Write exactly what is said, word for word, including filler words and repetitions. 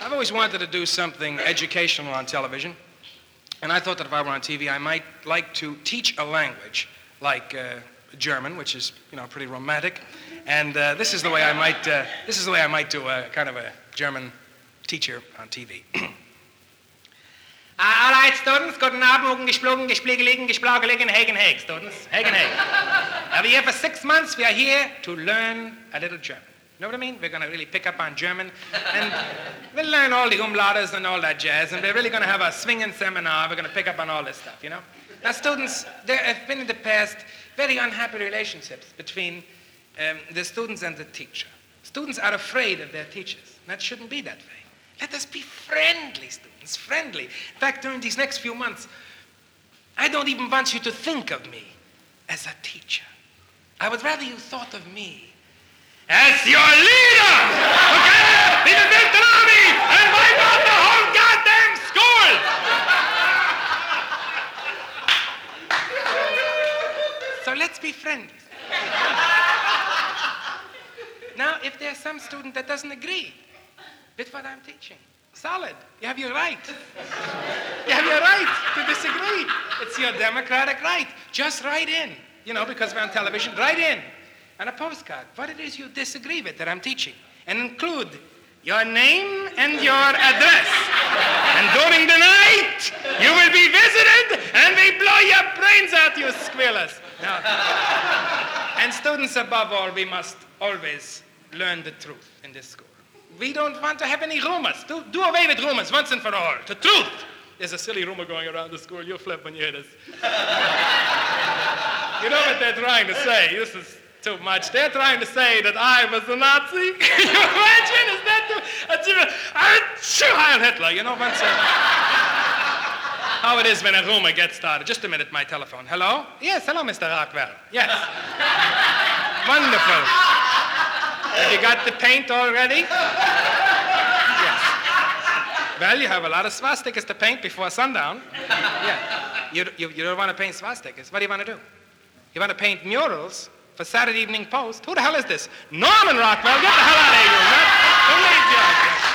I've always wanted to do something educational on television, and I thought that if I were on T V, I might like to teach a language, like uh, German, which is, you know, pretty romantic. And uh, this is the way I might. Uh, this is the way I might do a kind of a German teacher on T V. Uh, all right, students, guten Abend, Ugen, gesplogen, gespliegelegen, gesplaugelegen, Hagen, Hagen, students, Hagen, Hagen. Now, we're here for six months. We are here to learn a little German. You know what I mean? We're going to really pick up on German, and we'll learn all the umlautes and all that jazz, and we're really going to have a swinging seminar. We're going to pick up on all this stuff, you know? Now, students, there have been in the past very unhappy relationships between um, the students and the teacher. Students are afraid of their teachers. That shouldn't be that way. Let us be friendly, students, friendly. In fact, during these next few months, I don't even want you to think of me as a teacher. I would rather you thought of me as your leader! Okay? Be the built an army and wipe out the whole goddamn school! So let's be friendly. Now, if there's some student that doesn't agree with what I'm teaching, solid. You have your right. You have your right to disagree. It's your democratic right. Just write in, you know, because we're on television, write in on a postcard what it is you disagree with that I'm teaching, and include your name and your address. And during the night, you will be visited, and we blow your brains out, you squealers. Now, and students above all, we must always learn the truth in this school. We don't want to have any rumors. Do, do away with rumors once and for all. The truth. There's a silly rumor going around the school. You'll flip when you hear this. You know what they're trying to say? This is too much. They're trying to say that I was a Nazi. Can you imagine? Is that too... Heil Hitler. You know, once... Uh, how it is when a rumor gets started. Just a minute, my telephone. Hello? Yes, hello, Mister Rockwell. Yes. Wonderful. Have you got the paint already? Yes. Well, you have a lot of swastikas to paint before sundown. Yeah. You, you, you don't want to paint swastikas. What do you want to do? You want to paint murals for Saturday Evening Post? Who the hell is this? Norman Rockwell, get the hell out of here, you nut. Who made you?